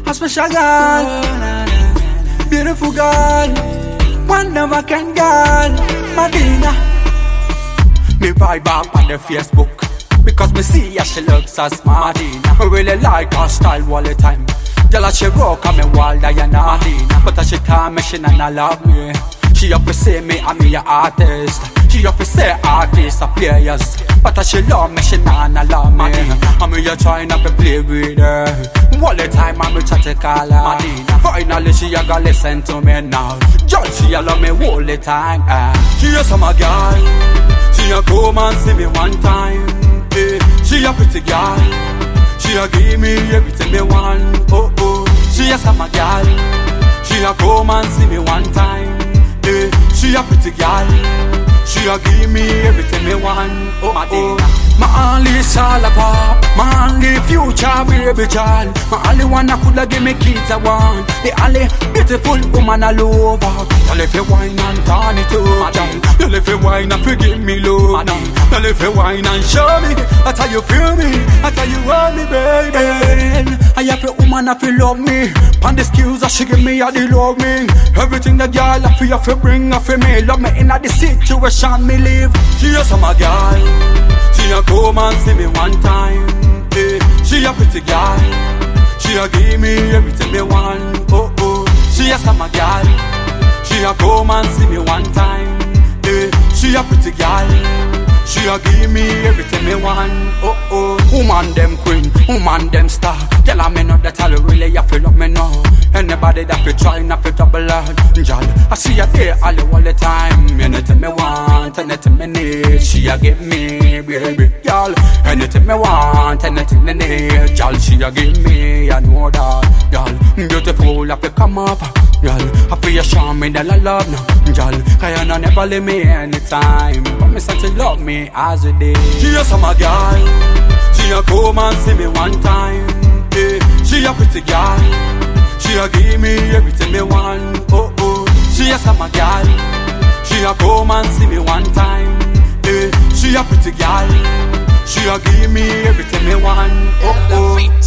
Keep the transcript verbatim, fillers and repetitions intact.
A special girl, beautiful girl, one of a kind girl, Madina. Me write back on the Facebook because me see her, she looks as Madina. I really like her style all the time. Girl, she rock on me wall, Diana. But as she call me, she not love me. She up to say me, I'm me a artist. She up to say artists are players. But as she love me, she not love me. I'm here trying not to play with her. All the time I'm trying to call her. Finally she a go listen to me now. Just she a love me all the time. uh. She a summer girl. She a come and see me one time. eh. She a pretty girl. She a give me everything me want. Oh oh. She a summer girl. She a come and see me one time. eh. She a pretty girl. She a give me everything me want. Oh oh. My only solid pop, my only future baby child. My only one that coulda give me kids I want. The only beautiful woman I love. Y'all if you wine and turn it up, y'all if you wine and forgive me love. Y'all if you wine and show me, that's how you feel me, that's how you want me, baby. I have a woman that feel love me. Pan the skills that she give me, I they love me. Everything that girl I feel, I feel bring, I feel me. Love me in the situation me live. She a summer girl. She a come and see me one time. eh. She a pretty girl. She a give me everything me want. Oh oh. She a summer girl. She a come and see me one time. eh. She a pretty girl. She a give me everything me want. Oh oh. Woman them queen, woman them star. Tell her me know that I really have to love me now. Anybody that fi try not fi trouble her, girl, I see her there all the all the time. Anything me want, anything me need, she a give me, baby, girl. Anything me want, anything me need, girl, she a give me. I know that, girl, beautiful, I fi come up, girl. I feel you show me that I love now, girl. Cause you know never leave me anytime. But me say she love me as a day. She a summer girl, she a come and see me one time. eh. She a pretty girl. She a give me everything me want. Oh oh. She a summer girl. She a come and see me one time. eh. She a pretty girl. She a give me everything me want. Oh oh.